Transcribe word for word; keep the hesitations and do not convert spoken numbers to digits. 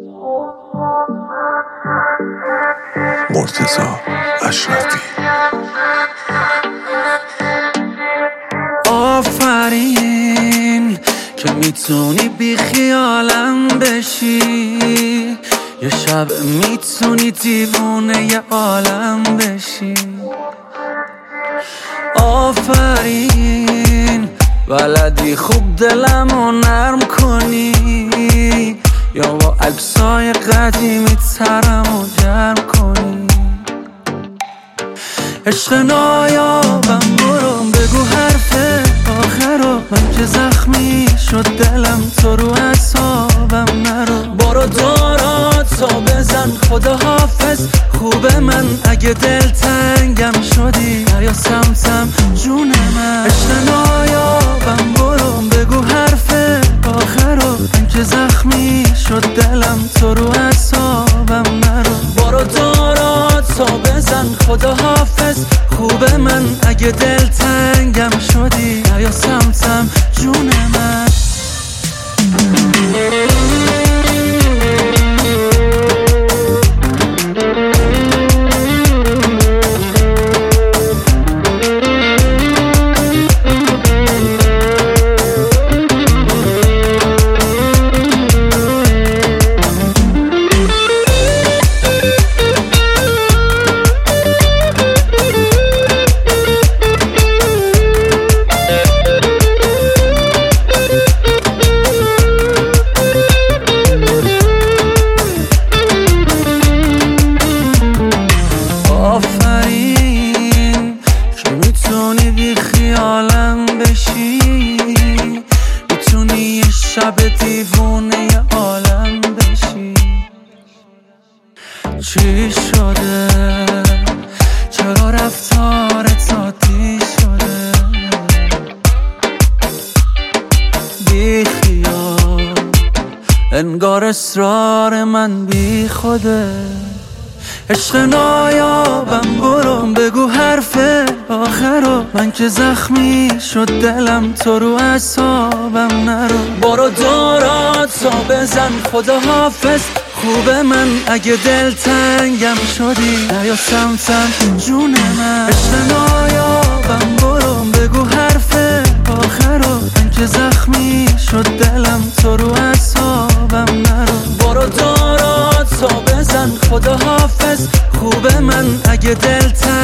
مرتضی اشرفی. آفرین که میتونی بی خیالم بشی، یه شب میتونی دیوونه یه عالم بشی. آفرین بلدی خوب دلمو نرم کنی، یا با عکسای قدیمی ترمو گرم کنی. عشق نایابم برو بگو حرف آخرو، من که زخمی شد دلم تو رو اعصابم نرو. برو داراتو بزن خدا حافظ، خوبه من اگه دل تنگم شدی یا سمتم جون من. عشق نایابم برو بگو حرف آخرو، من که زخمی شد دلم تو رو اعصابم نرو. برو داراتو بزن خدا حافظ، خوبه من اگه دل تنگم شدی یا سمتم جون من. آفرین که میتونی بی خیالم بشی، میتونی یه شب دیوونه یه عالم بشی. چی شده؟ چرا رفتارت عادی شده؟ بی خیال انگار اصرار من بی خوده. عشق نایابم برو بگو حرف آخرو، من که زخمی شد دلم تو رو اعصابم نرو. برو داراتو بزن خدا حافظ، خوبه من اگه دل تنگم شدی یا سمتم جون من. عشق نایابم برو بگو حرف آخرو، من که زخمی شد دلم تو رو اعصابم نرو. برو داراتو بزن خدا حافظ، خوبه من اگه دل تنگم